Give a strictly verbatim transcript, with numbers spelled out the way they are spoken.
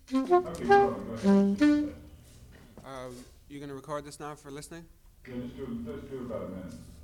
Okay, go on, go ahead. Uh, you gonna record this now for listening? Yeah, just do, let's do about a minute.